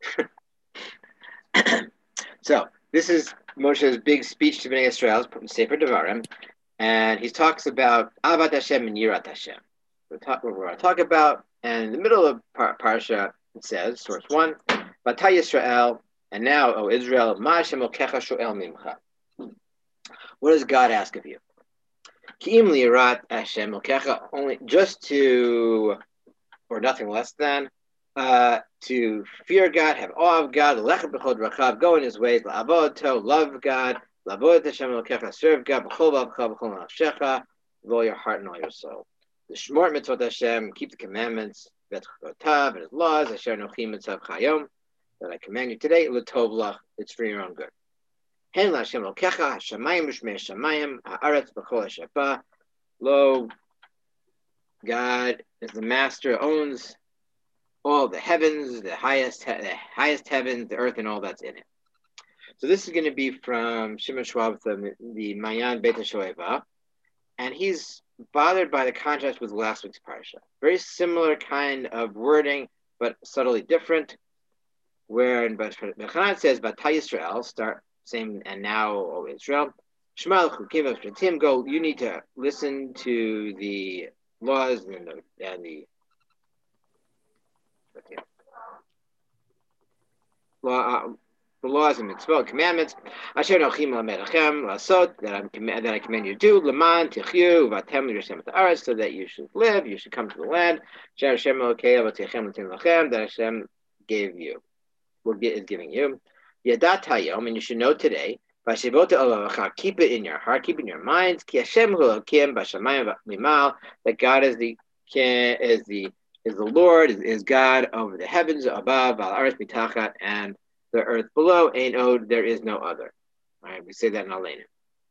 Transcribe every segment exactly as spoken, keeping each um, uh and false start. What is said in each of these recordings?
So this is Moshe's big speech to Bnei Israel, Sefer Devarim, and he talks about Avat Hashem and Yirat Hashem. We're, talk, we're going to talk about, and in the middle of par- Parsha, it says, source one, Vatay Yisrael, and now, O Israel, Ma Hashem Okecha Shoel Mimcha. What does God ask of you? Ki'im Liyirat Hashem Okecha, only just to, or nothing less than, Uh, to fear God, have awe of God, go in His ways, love God, serve God, with all your heart and all your soul. The Shmor mitzvot Hashem, keep the commandments, and His laws, that I command you today, it's for your own good. Lo, God is the master, owns all the heavens, the highest, the highest heavens, the earth, and all that's in it. So this is going to be from Shimon Schwab, the, the Mayan Beit HaShoeva, and he's bothered by the contrast with last week's parsha. Very similar kind of wording, but subtly different. Where in Bechanan it says, "Vatay Yisrael," start same, and now, O Israel, Shema L'chukim V'Shratim, go. You need to listen to the laws and the and the Law, uh, the laws and mitzvot, commandments, Asher Nochim Lamerachem Lasot, that I that I command you to do, Leman Tichyu Vatem L'Yoshem Ta'aretz, so that you should live, you should come to the land, Asher Hashem Elokei Avotechem L'Tin Lachem, that Hashem gave you, will get is giving you, Yadat Hayom, and you should know today, Vashivot Elavacha, keep it in your heart, keep it in your minds, Ki Hashem Elokim Bashamayim Mimal, that God is the is the is the Lord, is, is God over the heavens above, al aretz mitachat, and the earth below. Ein od, there is no other. All right, we say that in Aleinu.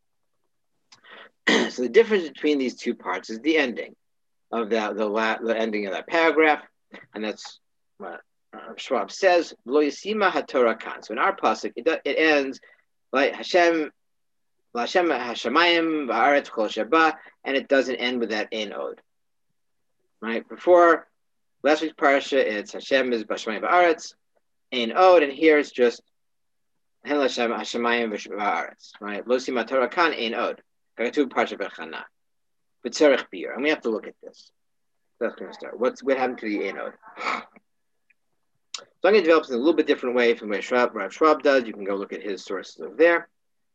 So the difference between these two parts is the ending of that, the la, the ending of that paragraph, and that's what uh, Schwab says. Lo yisima haTorah kan. So in our pasuk, it, it ends like Hashem, Hashem Hashemayim va'aretz kol sheba, and it doesn't end with that ein od. Right before. Last week's parsha, it's Hashem is Bashamayim Ba'aretz, Ein Od, and here it's just Hen Hashem Hashemayim Ba'aretz. Right? Lo Sima Torah Kan Ein Od. Kagatu Parsha Bechana. B'tzarech Bir. And we have to look at this. That's going to start. What's what happened to the Ein Od? So I'm going to develop this in a little bit different way from the way Schwab, Rav Schwab does. You can go look at his sources over there.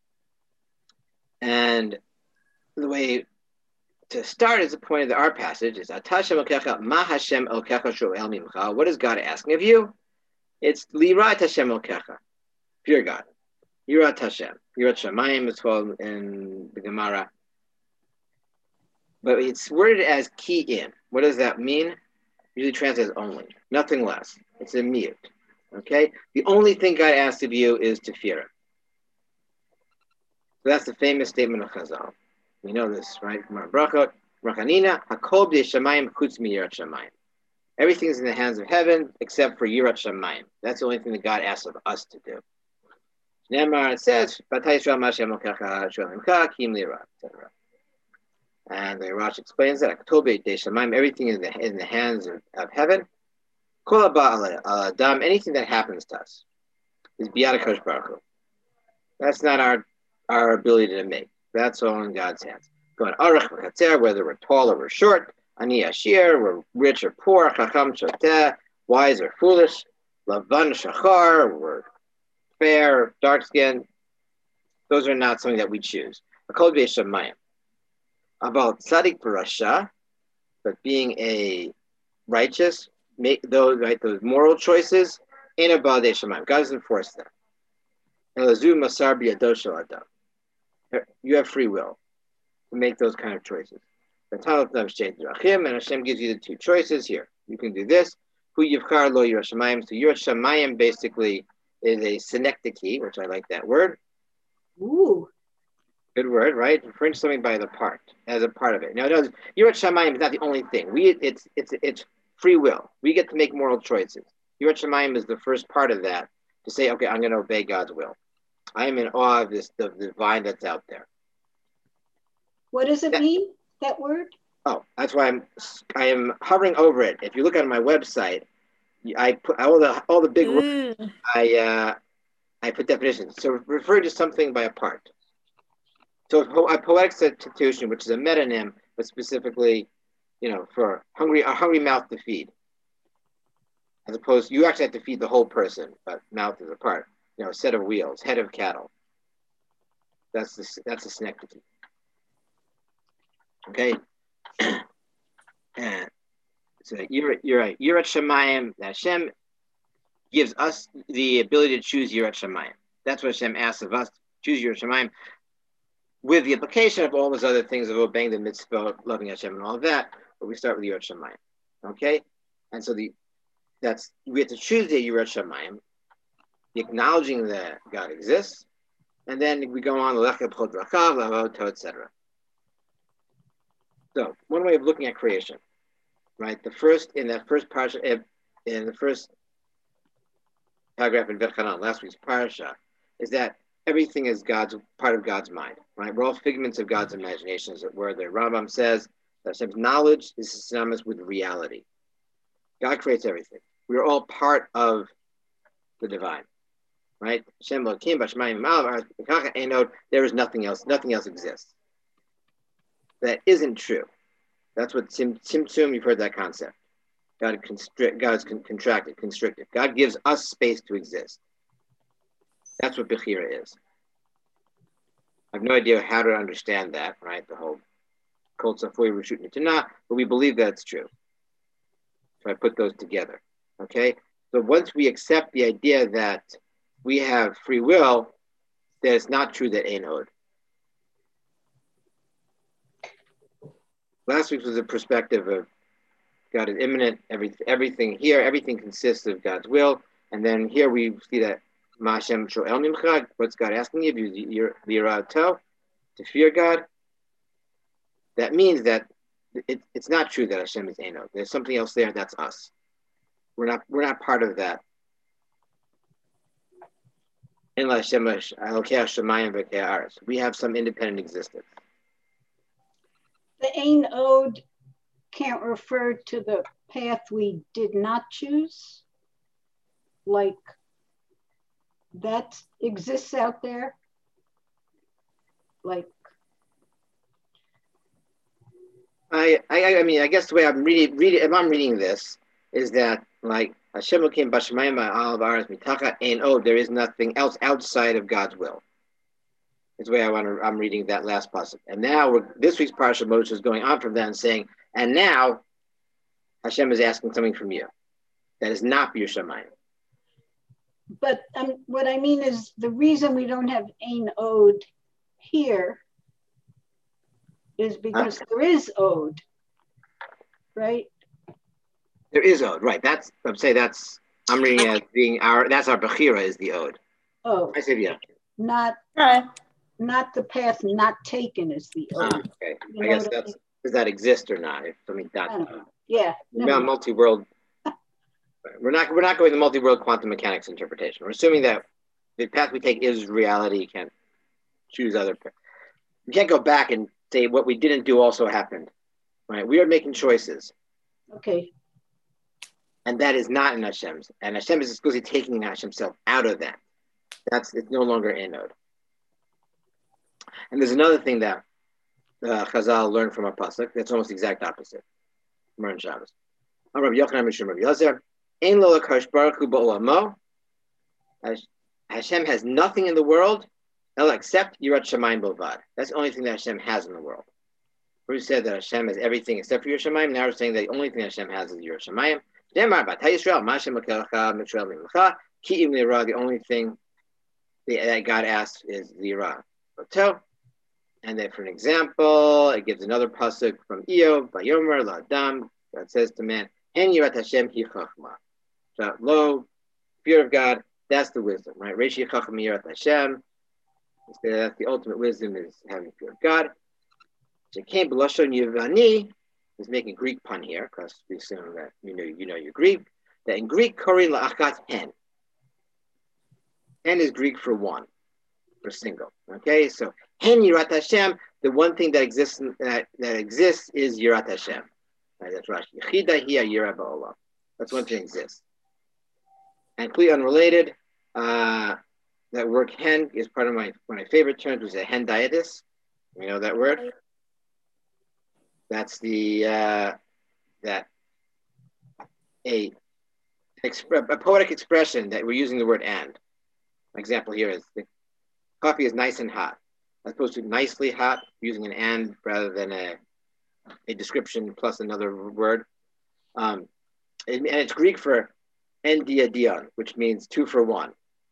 And the way to start is the point of our passage is Ma Hashem Elkecha Shoel Mimcha. What is God asking of you? It's Lirat Hashem Elkecha. Fear God. Yirat Hashem. Yirat Shamayim is called in the Gemara. But it's worded as ki in. What does that mean? Usually translates only. Nothing less. It's a mute. Okay? The only thing God asks of you is to fear Him. So that's the famous statement of Chazal. We know this, right? From our brachot, Rachanina, Hakol b'Yeshamayim chutz miYirat Shamayim. Everything is in the hands of heaven except for Yirat Shamayim. That's the only thing that God asks of us to do. Ne'emar, it says, Vatay Yisrael ma Hashem Elokecha Shoel Mimcha Ki'im Liyirat, et cetera. And the Rashi explains that Hakol b'Yeshamayim, everything is in the, in the hands of, of heaven. Kol haba al adam, anything that happens to us is biyad HaKadosh Baruch Hu. That's not our our ability to make. That's all in God's hands. Going arach v'chatzer, whether we're tall or we're short, ani ashir, we're rich or poor, chacham shoteh, wise or foolish, lavan shachar, we're fair, dark skinned. Those are not something that we choose. Hakol b'Yeshamayim. About tzaddik v'rasha, but being a righteous, make those right those moral choices in about Yeshamayim. God doesn't force them. Elazu masar b'yado shel adam. You have free will to make those kind of choices. And Hashem gives you the two choices here. You can do this. Hu yivchar lo Yirat Shamayim. So Yirat Shamayim basically is a synecdoche, which I like that word. Ooh. Good word, right? Referring to something by the part, as a part of it. Now, it does, Yirat Shamayim is not the only thing. We it's it's it's free will. We get to make moral choices. Yirat Shamayim is the first part of that, to say, okay, I'm going to obey God's will. I am in awe of this, the divine that's out there. What does it that, mean, that word? Oh, that's why I'm I am hovering over it. If you look on my website, I put all the all the big words. Mm. I uh, I put definitions. So refer to something by a part. So a poetic substitution, which is a metonym, but specifically, you know, for hungry a hungry mouth to feed, as opposed you actually have to feed the whole person, but mouth is a part. You know, a set of wheels, head of cattle. That's the that's a synecdoche. Okay, and so you're you're right. Yirat Shamayim. Hashem gives us the ability to choose Yirat Shamayim. That's what Hashem asks of us: choose Yirat Shamayim, with the application of all those other things of obeying the mitzvah, loving Hashem, and all of that. But we start with Yirat Shamayim. Okay, and so the that's we have to choose the Yirat Shamayim, acknowledging that God exists, and then we go on et cetera. So one way of looking at creation, right? The first in that first parsha, in the first paragraph in V'chanan, last week's parsha, is that everything is God's part of God's mind, right? We're all figments of God's imagination, as it were. The Rambam says that Hashem's knowledge is synonymous with reality. God creates everything. We are all part of the divine, right? There is nothing else. Nothing else exists. That isn't true. That's what Sim, Tzimtzum, you've heard that concept. God constrict, God's con- contracted, constricted. God gives us space to exist. That's what Bechira is. I have no idea how to understand that, right? The whole Kol Tzafui Reshut Nitanah, but we believe that's true. So I put those together, okay? So once we accept the idea that we have free will, then it's not true that Ein Od. Last week was a perspective of God is immanent. Every, everything here, everything consists of God's will. And then here we see that Ma'ashem Shoel Mimcha, what's God asking you? L'yirah to fear God. That means that it, it's not true that Hashem is Ein Od. There's something else there. That's us. We're not. We're not part of that. We have some independent existence. The Ein Od can't refer to the path we did not choose, like that exists out there, like. I, I I mean I guess the way I'm reading reading if I'm reading this is that like Hashem came b'shamayim al ba'aretz mitachat ein od. There is nothing else outside of God's will. Is the way I want to. I'm reading that last passage. And now we're, this week's parsha Moshe is going on from that and saying, and now Hashem is asking something from you that is not your shamayim. But um, what I mean is the reason we don't have Ein Od here is because huh? there is Od, right? There is Od, right? That's I'm saying that's I'm reading as being our that's our Bechira is the Od. Oh, I said yeah. Not right. Not the path not taken is the Od. Ah, okay, you I guess that's I mean? Does that exist or not? If I mean that. Yeah. No. Multi-world. We're not. We're not going the multi-world quantum mechanics interpretation. We're assuming that the path we take is reality. You can't choose other. You can't go back and say what we didn't do also happened. Right? We are making choices. Okay. And that is not in Hashem's. And Hashem is exclusively taking Himself out of that. That's it's no longer Ein Od. And there's another thing that uh, Chazal learned from a pasuk that's almost the exact opposite. Mar Shabbos. Rabbi Yochanan Mishum Rabbi Yozer. Ein lo l'kadosh baruch hu ba'olamo. Hashem has nothing in the world except Yirat Shamayim Bovad. That's the only thing that Hashem has in the world. We said that Hashem has everything except for Yirat Shamayim. Now we're saying that the only thing Hashem has is Yirat Shamayim. The only thing that God asks is the Yirah. And then for an example, it gives another pasuk from Iyov, Vayomer La'adam. God says to man, Hen Yirat Hashem hi chachma. So, lo, fear of God, that's the wisdom, right? Reishi chacham Yirat Hashem. That's the ultimate wisdom is having fear of God. Shekem b'lashon Yevani is making a Greek pun here because we assume that you know you know your Greek. That in Greek, korin la'achat hen. Hen is Greek for one, for single. Okay, so hen Yirat Hashem. The one thing that exists that, that exists is Yirat Hashem. Right, that's Rashi. Yechida hiya yira ba'olam. That's one thing that exists. And completely unrelated, uh, that word hen is part of my one of my favorite terms, was a hendiatis. You know that word? That's the uh, that a, a poetic expression that we're using the word and. An example here is the coffee is nice and hot, as opposed to nicely hot, using an and rather than a, a description plus another word. Um, and, and it's Greek for en dia dion, which means two for one.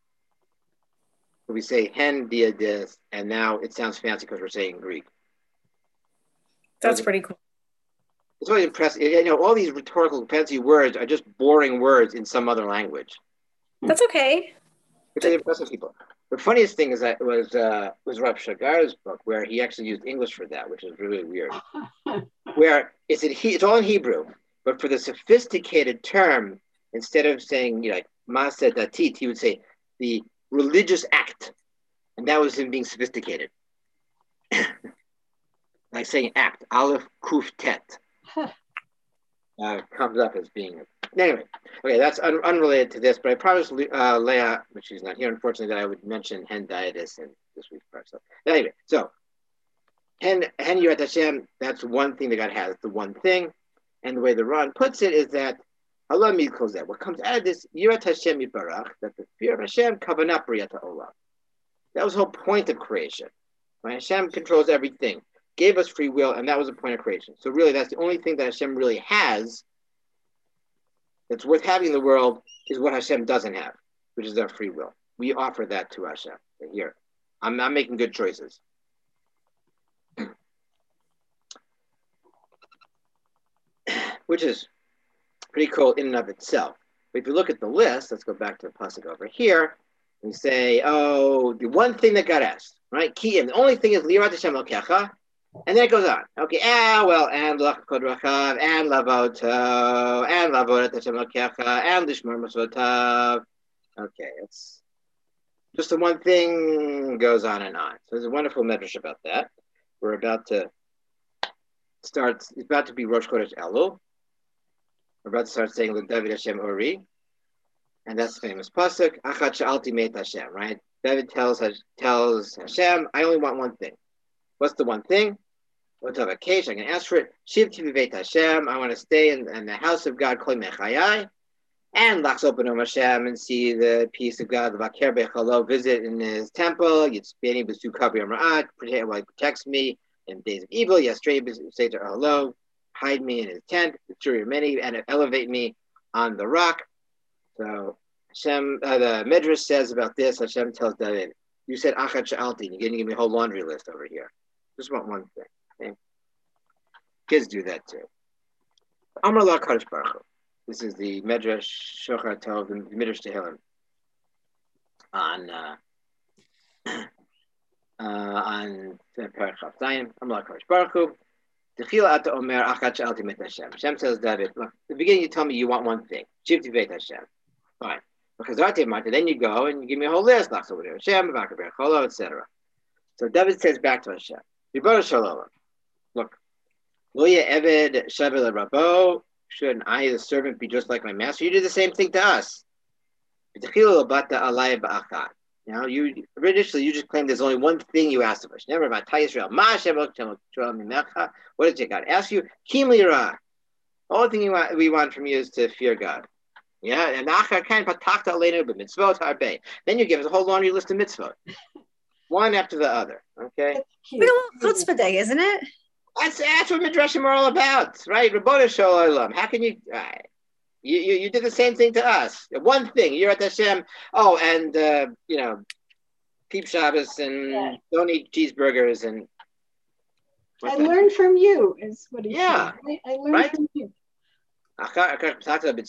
So we say hen dia dis, and now it sounds fancy because we're saying Greek. That's pretty cool. It's really impressive. You know, all these rhetorical fancy words are just boring words in some other language. That's okay. Which is impressive people. The funniest thing is that it was uh, was Rav Shagar's book where he actually used English for that, which is really weird. Where it's in he, it's all in Hebrew, but for the sophisticated term, instead of saying, you know, like Masa Datit, he would say the religious act, and that was him being sophisticated. Like saying act, Aleph Kuf Tet, uh, comes up as being. Anyway, okay, that's un- unrelated to this, but I promised uh, Leah, which she's not here, unfortunately, that I would mention hendiatis in this week's part. So anyway, so hen hen yirat Hashem, that's one thing that God has, the one thing, and the way the Ron puts it is that Allah mikol zeh. What comes out of this yirat Hashem yibarach, that the fear of Hashem kavanah briyat olam. That was the whole point of creation. Right? Hashem controls everything, gave us free will, and that was the point of creation. So really, that's the only thing that Hashem really has that's worth having in the world is what Hashem doesn't have, which is our free will. We offer that to Hashem. Here, I'm not making good choices. Which is pretty cool in and of itself. But if you look at the list, let's go back to the pasuk over here, and say, oh, the one thing that God asked, right? Kiyim, the only thing is lirat Hashem lokecha, and then it goes on. Okay, ah, well, and lachkod rachav, and lavoto, and lavodat Hashem lokecha, and lishmor masotav. Okay, it's just the one thing goes on and on. So there's a wonderful medrash about that. We're about to start, it's about to be Rosh Chodesh Elul. We're about to start saying David Hashem Ori. And that's the famous pasuk, Achat Sha'alti Meit Hashem, right? David tells tells Hashem, I only want one thing. What's the one thing? What of a case? I can ask for it. Shivti Viveit Hashem. I want to stay in, in the house of God, Kol Mechayai, and Lachs Openom Hashem and see the peace of God, the Vaker Bechalo, visit in his temple. Yitzbeni B'Su Kabri Amra'at, protects me in days of evil. Yesterday, say to hello, hide me in his tent, the Shuri many, and elevate me on the rock. So Hashem, uh, the Midrash says about this, Hashem tells David, you said Achat Sha'alti, and you're going to give me a whole laundry list over here. Just want one thing. Okay? Kids do that too. Amar La Kadosh Baruch Hu. This is the Midrash Shochar Tov, the Midrash Tehillim on uh, uh, on Paragraph Zayin. Amar La Kadosh Baruch Hu. Techila Ata Omer Achat Sha'alti Met Hashem. Hashem tells David, look, at the beginning you tell me you want one thing. Shivti Veit Hashem. Fine. Then you go and you give me a whole list, Hashem, et cetera. So David says back to Hashem, look, shouldn't I, the servant, be just like my master? You did the same thing to us. You know, you initially you just claimed there's only one thing you asked of us. Never about Israel. What did God ask you? The only thing you want, we want from you is to fear God. Yeah, and then you give us a whole laundry list of mitzvot, one after the other. Okay, like a little chutzpah day, isn't it? That's that's what midrashim are all about, right? Rabboni Shalom. How can you, uh, you you you did the same thing to us? One thing, you're at Hashem. Oh, and uh, you know, keep Shabbos and yeah. Don't eat cheeseburgers and. I learned from you, is what he yeah. said. I, I learned right? from you. It's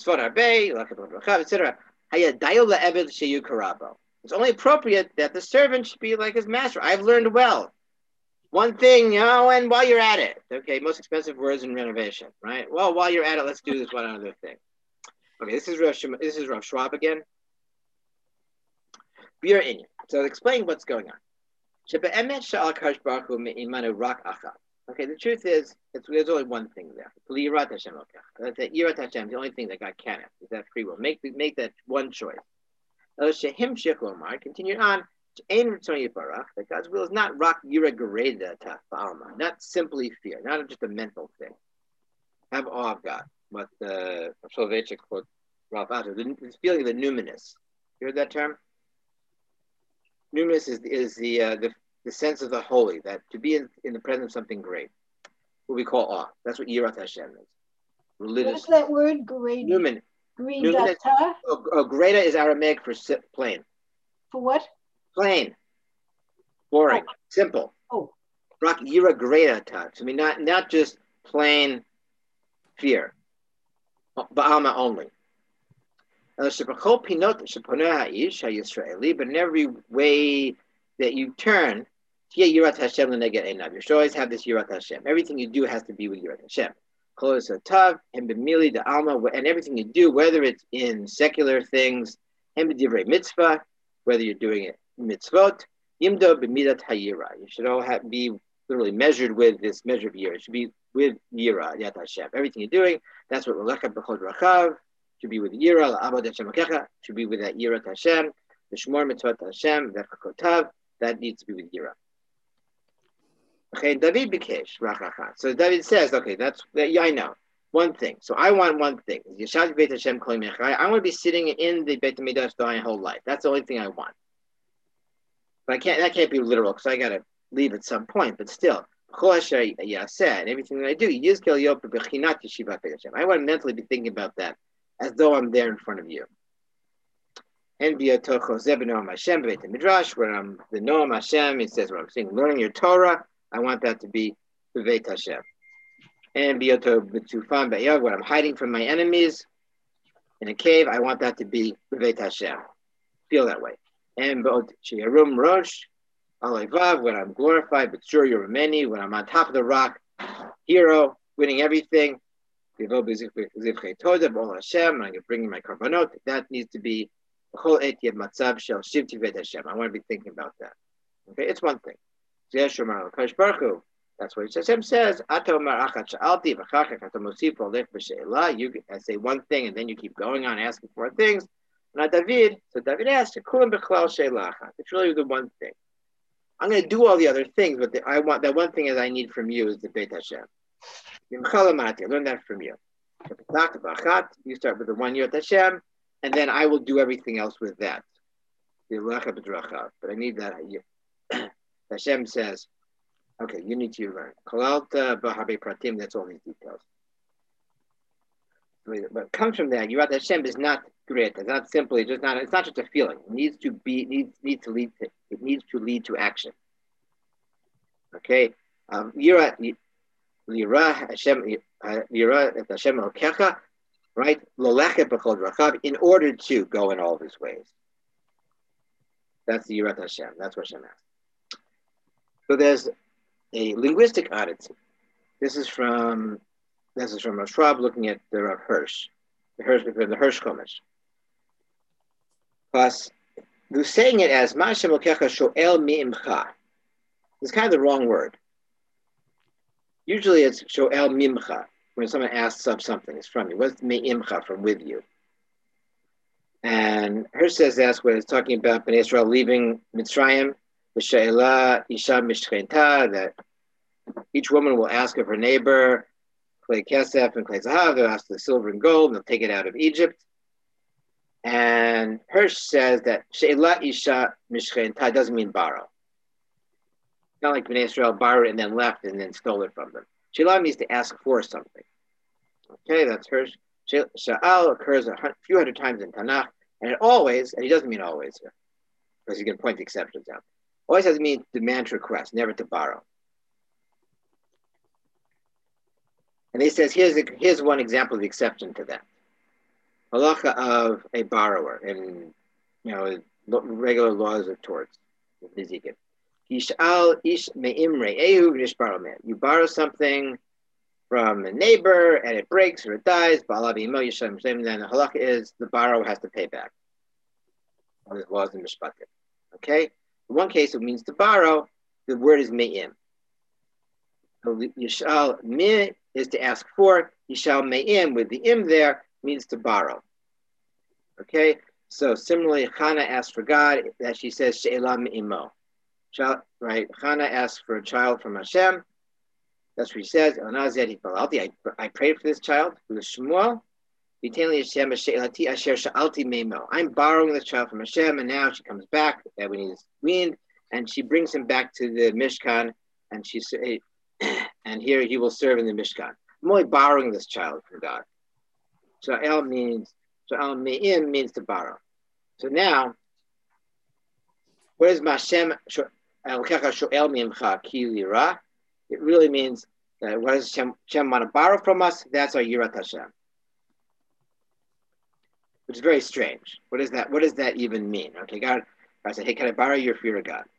only appropriate that the servant should be like his master. I've learned well. One thing, you know, and while you're at it, okay, most expensive words in renovation, right? Well, while you're at it, let's do this one other thing. Okay, this is Rav, this is Rav Schwab again. We are in. So explain what's going on. Okay, the truth is, it's, there's only one thing there. Yirat Hashem Elokecha. That's it. Yirat Hashem, the only thing that God can have is that free will. Make make that one choice. Continued on. That God's will is not rak yira gereda ta ba'alma, not simply fear, not just a mental thing. Have awe of God. But the Soloveitchik quote Ralph Asher, the feeling of the numinous. You heard that term? Numinous is is the uh, the the sense of the holy, that to be in, in the presence of something great, what we call awe. That's what Yirat Hashem is. Religious. What's that word? Great. Numin. Gredata? Oh, oh, greta is Aramaic for si- plain. For what? Plain. Boring. Oh. Simple. Oh. Rak Yira Greta. I mean, not, not just plain fear. Ba'alma only. But in every way that you turn, you should always have this Yirat Hashem. Everything you do has to be with Yirat Hashem. And everything you do, whether it's in secular things, mitzvah, whether you're doing it mitzvot, you should all have, be literally measured with this measure of yira. It should be with yira, Yat Hashem. Everything you're doing, that's what should be with yira, should be with that Yirat Hashem, the Shmor Mitzvot Hashem, that needs to be with yira. Okay, David Bikesh, Rachachat. So David says, okay, that's, yeah, I know. One thing. So I want one thing. I want to be sitting in the Beit HaMikdash my whole life. That's the only thing I want. But I can't, that can't be literal because I got to leave at some point, but still. And everything that I do, I want to mentally be thinking about that as though I'm there in front of you. And via Tocho Hashem, Beit HaMidrash, where I'm the Noam Hashem, it says, where I'm saying, learning your Torah, I want that to be Beit Hashem. And Bioto B'Tufan B'Yav, when I'm hiding from my enemies in a cave, I want that to be Beit Hashem. Feel that way. And B'Ot Shiyarum Rosh, Alayvav, when I'm glorified, B'Tzur Yerumeni, when I'm on top of the rock, hero, winning everything. B'Vo B'Zivchei Toda, B'Ol Hashem, and I'm bringing my korbanot. That needs to be B'Chol Et Yed Matzav Shel Shivti Beit Hashem. I want to be thinking about that. Okay, it's one thing. Zeh Kadosh Baruch Hu. That's what Hashem says. You say one thing and then you keep going on asking for things. Now David, so David asked, it's really the one thing. I'm going to do all the other things, but the, I want that one thing that I need from you is the Beit Hashem. I learned that from you. You start with the one Yirat Hashem, and then I will do everything else with that. But I need that. Hashem says, okay, you need to learn. Kalalta Bahabe Pratim, that's all these details. But it comes from that. Yirat Hashem is not great. It's not simply just not, it's not just a feeling. It needs to be, needs needs to lead to, it needs to lead to action. Okay. Um Yirat Yira Hashem Yira Hashem Elokecha, right? Lolechet B'chol Drachav, in order to go in all of his ways. That's the Yirat Hashem. That's what Hashem asked. So there's a linguistic oddity. This is from this is from Rav Schwab looking at the Rav Hirsch, the Hirsch, the Hirsch Chumash. Plus, they're saying it as Ma'ashem Elokecha Shoel Mi'imcha. It's kind of the wrong word. Usually it's Shoel Mimcha when someone asks of something. It's from you. What's Mi'imcha, from with you? And Hirsch says that's when it's talking about Bnei Israel leaving Mitzrayim. V'she'ela isha mishchenta, that each woman will ask of her neighbor, clay kesef and clay zahav, they'll ask the silver and gold, and they'll take it out of Egypt. And Hirsch says that she'ela isha mishchenta doesn't mean borrow. It's not like Bnei Israel borrowed and then left and then stole it from them. She'ela means to ask for something. Okay, that's Hirsch. Sha'al occurs a few hundred times in Tanakh, and it always, and he doesn't mean always here, because he's going to point the exceptions out. Always has to mean demand to request, never to borrow. And he says, here's, a, here's one example of the exception to that. Halacha of a borrower in, you know, regular laws of torts. You borrow something from a neighbor and it breaks or it dies, then the halacha is the borrower has to pay back. There's laws in Mishpatim. Okay? In one case, it means to borrow. The word is me'im. So Yishal mi is to ask for. Yishal me'im with the im there means to borrow. Okay, so similarly, Chana asked for God, that she says she'ela me'imo. Right, Chana asked for a child from Hashem. That's what she says. I, I prayed for this child, who is Shmuel. I'm borrowing this child from Hashem, and now she comes back that when he's weaned, and she brings him back to the Mishkan, and she say, and here he will serve in the Mishkan. I'm only borrowing this child from God. So el means, so el me'im means to borrow. So now, what is Mashem sho'el mimcha ki lira? It really means that what does Hashem, Hashem want to borrow from us? That's our Yirat Hashem. Which is very strange. What is that? What does that even mean? Okay, God, I said, hey, can I borrow your fear of God?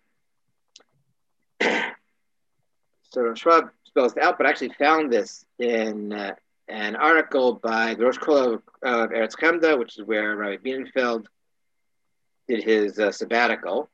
So Schwab spells it out, but I actually found this in uh, an article by the Rosh Kol of, of Eretz Chemda, which is where Rabbi Bienenfeld did his uh, sabbatical.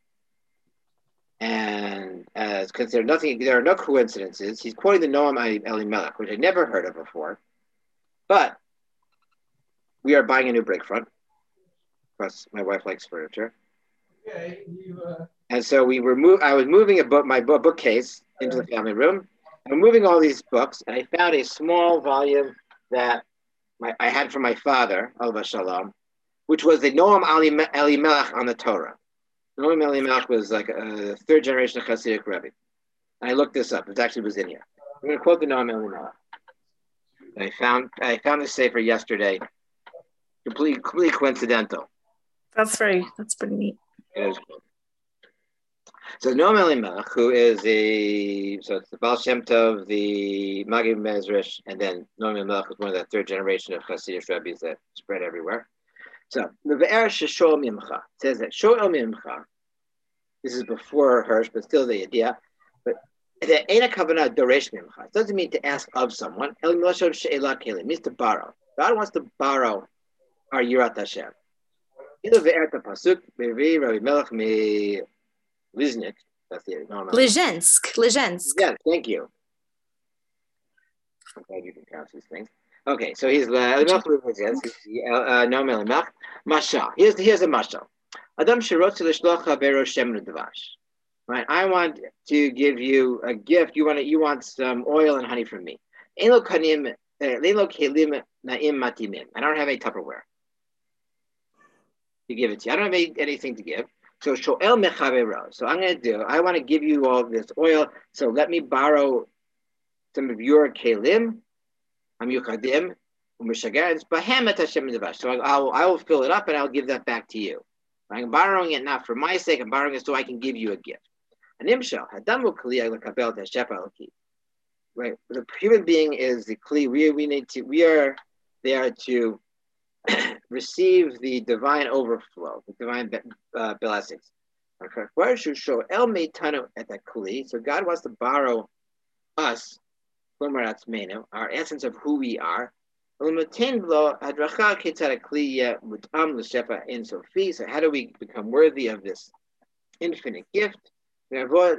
And as considered nothing, there are no coincidences. He's quoting the Noam Elimelech, which I'd never heard of before. But we are buying a new break front. Plus, my wife likes furniture. Okay. You, uh... And so we were move. I was moving a book, my book, bookcase into the family room. I'm moving all these books, and I found a small volume that my, I had from my father, Alva Shalom, which was the Noam Elimelech on the Torah. Noam Elimelech was like a third generation of Hasidic Rebbe. And I looked this up. It actually was in here. I'm going to quote the Noam Elimelech. I found I found this sefer yesterday. Completely, completely coincidental. That's very, that's pretty neat. It is cool. So Noam Elimelech, who is a, so it's the Baal Shem Tov, the Magid Mezrish, and then Noam Elimelech is one of the third generation of Hasidic Rebbes that spread everywhere. So the Ve'er Sheshol Mimcha says that Shoel Mimcha, this is before Hirsch, but still the idea, but the Eina Kavanah Doresh Mimcha, it doesn't mean to ask of someone. El Moshe She'ela Kelim means to borrow. God wants to borrow our Yirat Hashem. Either Ve'er the Pasuk, Be'vi Rabbi Melech me Liznik, that's the normal. Lizhensk, Lizhensk. Yeah, thank you. I'm glad you can count these things. Okay, so he's uh, no Melimach. Mashal. Here's here's a mashal. Adam shirotz l'shlocha berosh shem l'dvash. Right, I want to give you a gift. You want to, you want some oil and honey from me. Ein lo kanim, ein lo kelim na'im matimim. I don't have any Tupperware to give it to you. I don't have any, anything to give. So shoel mechavero. So I'm going to do. I want to give you all this oil. So let me borrow some of your kelim. I'm yuchadim, u'mishagar. Bahem et Hashem l'dvash. So I will, I will fill it up and I'll give that back to you. I'm borrowing it not for my sake. I'm borrowing it so I can give you a gift. Animshal hadamu kli lekabel t'shep alki. Right. The human being is the kli. We we need to. We are there to receive the divine overflow, the divine uh, blessings. Where should show el meitanu at that kli? So God wants to borrow us, our essence of who we are. So how do we become worthy of this infinite gift? Then we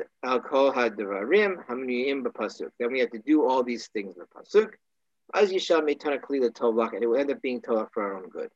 have to do all these things in the pasuk. As Yishal meitana kli l'tovlach, and it will end up being tovlach for our own good.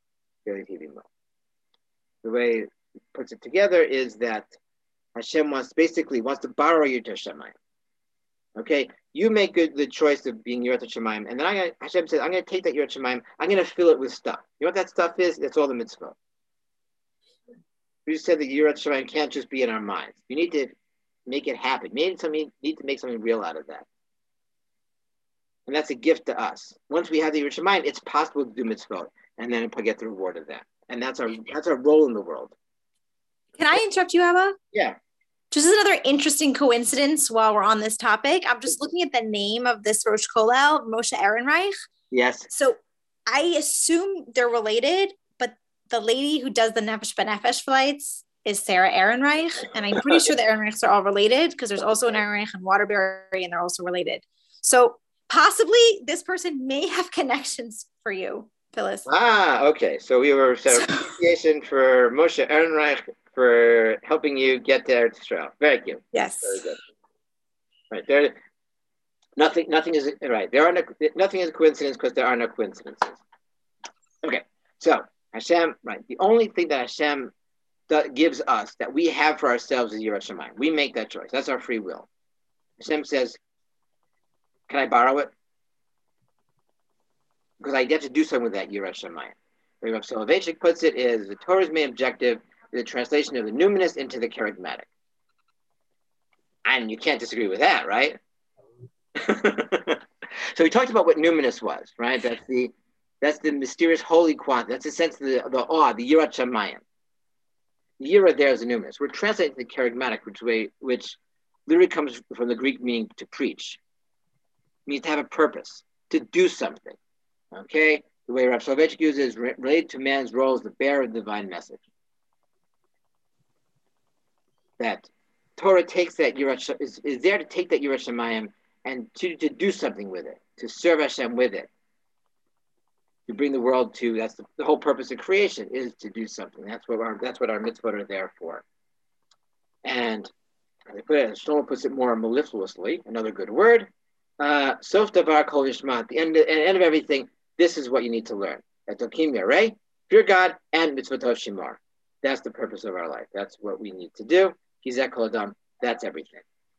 The way it puts it together is that Hashem wants basically wants to borrow your Shemayim. Okay, you make good the choice of being Yirat Shemayim, and then I Hashem says, I'm going to take that Yirat Shemayim, I'm going to fill it with stuff. You know what that stuff is? That's all the mitzvah. We just said that Yirat Shemayim can't just be in our minds. You need to make it happen. You need, something, you need to make something real out of that. And that's a gift to us. Once we have the Yirat Shemayim, it's possible to do mitzvah, and then get the reward of that. And that's our that's our role in the world. Can I interrupt you, Abba? Yeah. Just another interesting coincidence while we're on this topic. I'm just looking at the name of this Rosh Kollel, Moshe Ehrenreich. Yes. So I assume they're related, but the lady who does the Nefesh B'Nefesh flights is Sarah Ehrenreich. And I'm pretty sure the Ehrenreichs are all related because there's also an Ehrenreich in Waterbury and they're also related. So possibly this person may have connections for you, Phyllis. Ah, okay. So we were set up appreciation for Moshe Ehrenreich for helping you get to Eretz Yisrael. Very cute. Yes. Very good. Right there. Nothing, nothing is right. There are no, nothing is a coincidence because there are no coincidences. Okay, so Hashem, right? The only thing that Hashem that gives us that we have for ourselves is Yirat Shamayim. We make that choice. That's our free will. Hashem says, "Can I borrow it?" Because I get to do something with that Yirat Shamayim. The way Rav Soloveitchik puts it is the Torah's main objective is the translation of the numinous into the charismatic, and you can't disagree with that, right? So we talked about what numinous was, right? That's the that's the mysterious holy quantity. That's the sense of the, the awe, the Yirat Shamayim. The Yira there is the numinous. We're translating the charismatic, which way, which literally comes from the Greek meaning to preach. It means to have a purpose, to do something. Okay? The way Rav Soloveitchik uses is related to man's role as the bearer of the divine message. That Torah takes that Yirat is, is there to take that Yirat Shamayim and to, to do something with it, to serve Hashem with it, to bring the world to, that's the, the whole purpose of creation is to do something. That's what our that's what our mitzvot are there for. And they put it, Shlomo puts it more mellifluously, another good word. Uh, Sof davar kol yishma, at the end of, at the end of everything, this is what you need to learn. Etokim yareh, fear God, and mitzvotov shimar. That's the purpose of our life. That's what we need to do. Kizek kol adam, that's everything.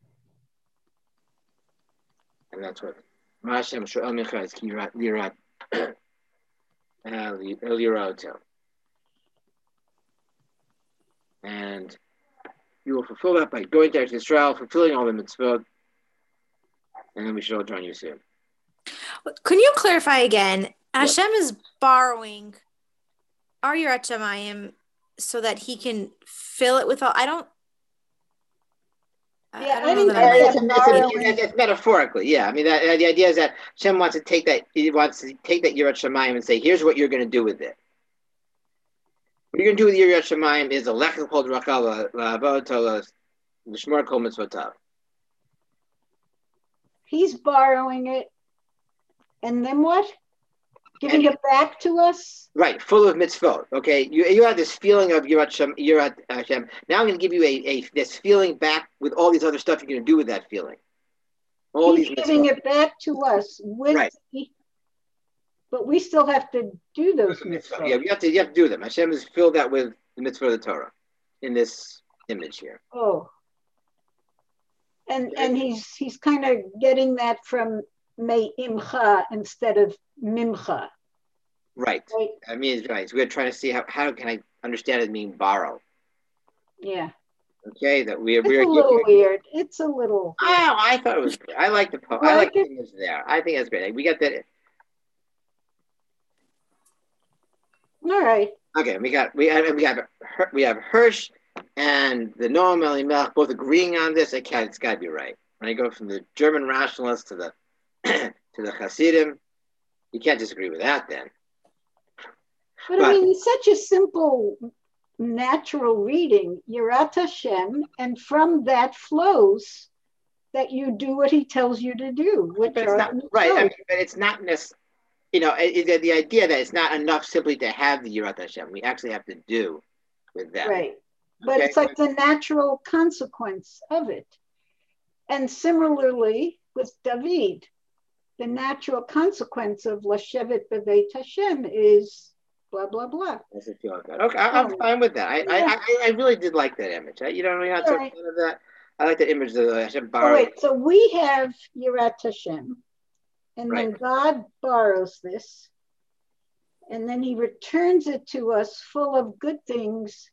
And that's what Ma'ashem Shoel Micha is Lirat Lirato. And you will fulfill that by going to Israel, fulfilling all the mitzvot, and then we should all join you soon. Can you clarify again? Yes. Hashem is borrowing our Yirat Shamayim so that he can fill it with all. I don't. Yeah, I I don't know think that I'm It's, like, it's, it's, it's metaphorically, yeah. I mean, that, the idea is that Hashem wants to take that. He wants to take that Yirat Shamayim and say, "Here's what you're going to do with it. What you're going to do with Yirat Shamayim is a lechel kol drachal la'avot l'shmor kol mitzvotav." he's borrowing it. And then what? Giving And- it back to us? Right, full of mitzvot. Okay, you you have this feeling of Yirat Shem, Yirat Hashem. Now I'm going to give you a, a this feeling back with all these other stuff you're going to do with that feeling. All He's these giving mitzvot. it back to us with Right. the, but we still have to do those Mitzvot. mitzvot. Yeah, you have to you have to do them. Hashem has filled that with the mitzvah of the Torah in this image here. Oh. And and he's he's kind of getting that from me'imcha instead of mimcha. Right. Right? I mean, it's right. So we're trying to see how, how can I understand it mean borrow. Yeah. Okay, that we It's we're a little giving. weird. It's a little Oh, I thought it was great. I like the po- You I like like the it? image there. I think that's great. We got that. all right. Okay, we got we have we have we have Hirsch and the Noam Elimelech both agreeing on this. I can't. It's got to be right. When I go from the German rationalists to the to the Hasidim, you can't disagree with that. Then But, But- I mean, it's such a simple, natural reading, Yirat Hashem, and from that flows that you do what he tells you to do. Which but it's are not the right. I mitzvot. mean, but it's not necessarily. You know, it, it, the idea that it's not enough simply to have the Yirat Hashem. We actually have to do with that. Right. But Okay? it's like the natural consequence of it. And similarly with David, the natural consequence of Lashevet B'Veit Hashem is blah, blah, blah. That's a feeling good. Okay, I, I'm Oh. fine with that. I, I, Yeah. I, I really did like that image. I, you know, I'm not so Right. fan of that. I like the image of the Hashem So borrowing. wait, so we have Yirat Hashem, and then Right. God borrows this, and then he returns it to us full of good things.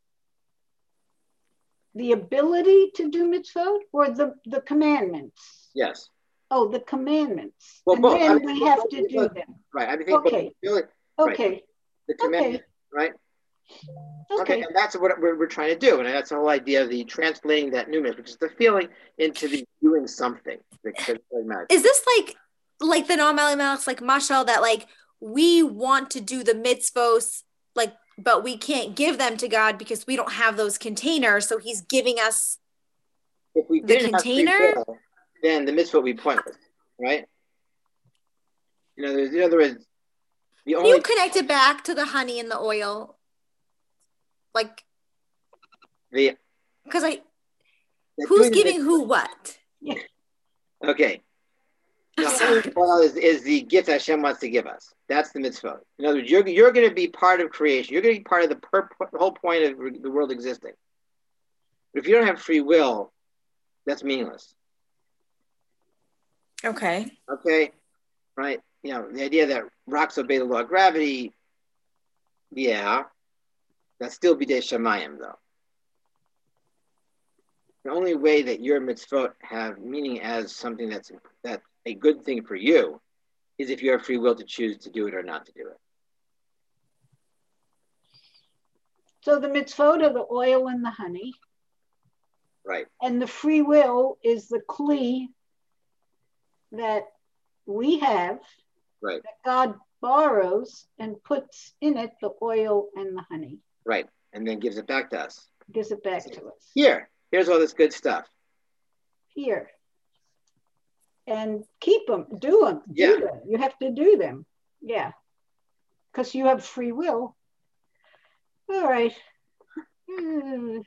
The ability to do mitzvot or the, the commandments? Yes. Oh, the commandments. Well, and both. then I mean, we both- have both- to do both- them. Right. I think both Okay. really, Right. Okay. the commandment, right? Okay. Okay, and that's what we're, we're trying to do, and that's the whole idea of the translating that numinous, which is the feeling, into the doing something. The, the, the is this like like the Noam Elimelech's like mashal that like we want to do the mitzvos like but we can't give them to God because we don't have those containers, so he's giving us if we the didn't have free container? will, then the mitzvah would be pointless, right? You know, there's, in other words, the Can only you connect it back to the honey and the oil? Like, the because I the who's doing the giving who what? mitzvah- Okay, the oil is, is the gift that Hashem wants to give us. That's the mitzvah. In other words, you're, you're going to be part of creation. You're going to be part of the, per, the whole point of the world existing. But if you don't have free will, that's meaningless. Okay. Okay? Right? You know, the idea that rocks obey the law of gravity, yeah, that's still bidei shamayim, though. The only way that your mitzvot have meaning as something that's that's a good thing for you is if you have free will to choose to do it or not to do it. So the mitzvot are the oil and the honey. Right. And the free will is the kli that we have, right, that God borrows and puts in it the oil and the honey. Right. And then gives it back to us. Gives it back to us. Here. Here's all this good stuff. Here. And keep them, do them, do yeah. them. You have to do them. Yeah. Because you have free will. All right. Mm.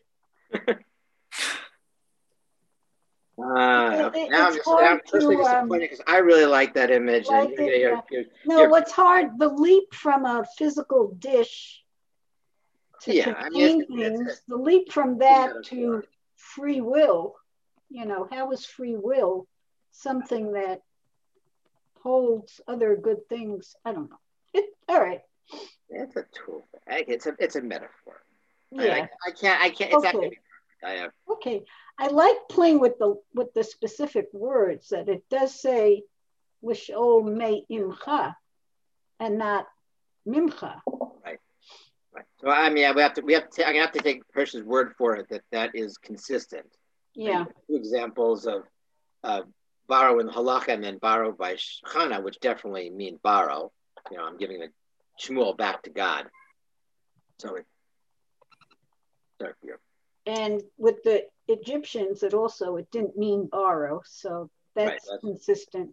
Uh, it, now I'm just I'm personally disappointed because um, I really like that image. Like and, it, you're, yeah. you're, no, you're, what's hard, the leap from a physical dish to yeah, contain I mean, it's, things, it's, the leap from that to free will, you know, how is free will something that holds other good things? I don't know. It, all right. It's a tool. It's a it's a metaphor. Yeah. I, I can't I can't. It's okay. actually I have. Okay. I like playing with the with the specific words that it does say Lishol me imcha and not mimcha. Right. Right. So I mean, we have to we have to. I'm gonna have to take Hirsch's word for it that that is consistent. Yeah. Two examples of uh, borrow in halacha and then borrow by Chana, which definitely mean borrow. You know, I'm giving the Shmuel back to God. So it. Sorry for you. And with the Egyptians, it also, it didn't mean borrow. So that's, right, that's consistent.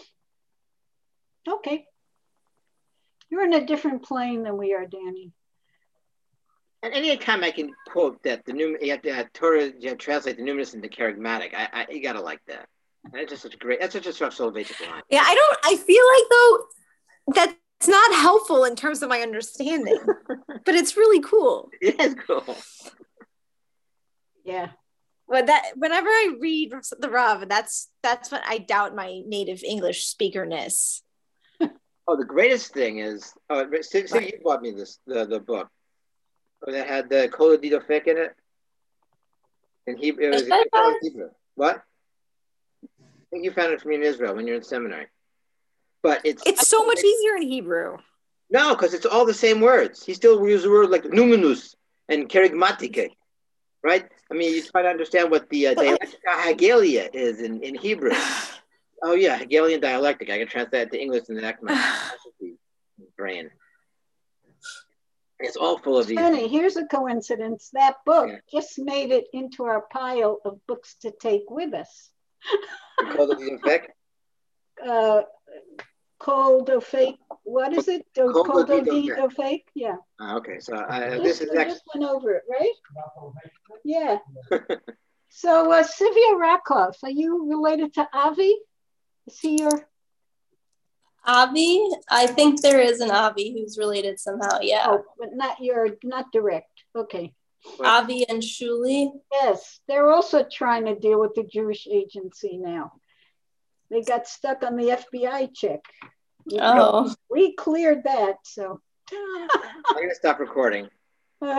Okay. You're in a different plane than we are, Danny. And any time I can quote that the new you have to uh, Torah, you have to translate the numinous into charismatic. I, I you gotta like that. That's just such a great. That's such a structural basic line. Yeah, I don't. I feel like though that's not helpful in terms of my understanding, but it's really cool. It is cool. Yeah. But that whenever I read the Rav, that's that's when I doubt my native English speakerness. Oh, the greatest thing is, oh, Steve, right. You bought me this the, the book that had the Kol Didofek in it. And he it was, it was Hebrew. What? I think you found it for me in Israel when you're in seminary. But it's it's so much easier in Hebrew. No, because it's all the same words. He still uses a word like numinus and kerygmatike. Right? I mean, you try to understand what the uh, dialectic Hegelian is in, in Hebrew. Oh, yeah, Hegelian dialectic. I can translate it to English in the next my brain. It's all full of these. Funny, here's a coincidence. That book yeah. just made it into our pile of books to take with us. Cold Dofek? Uh, Cold Dofek. What is it? Cold Dofek? Yeah. Ah, okay, so uh, just, this is we actually... just went over it, right? Yeah. So, uh, Sivia Rakov, are you related to Avi? Is he your... Avi? I think there is an Avi who's related somehow, yeah. Oh, but not your, not direct. Okay. What? Avi and Shuli? Yes, they're also trying to deal with the Jewish agency now. They got stuck on the F B I check. We, oh. We cleared that, so. I'm going to stop recording.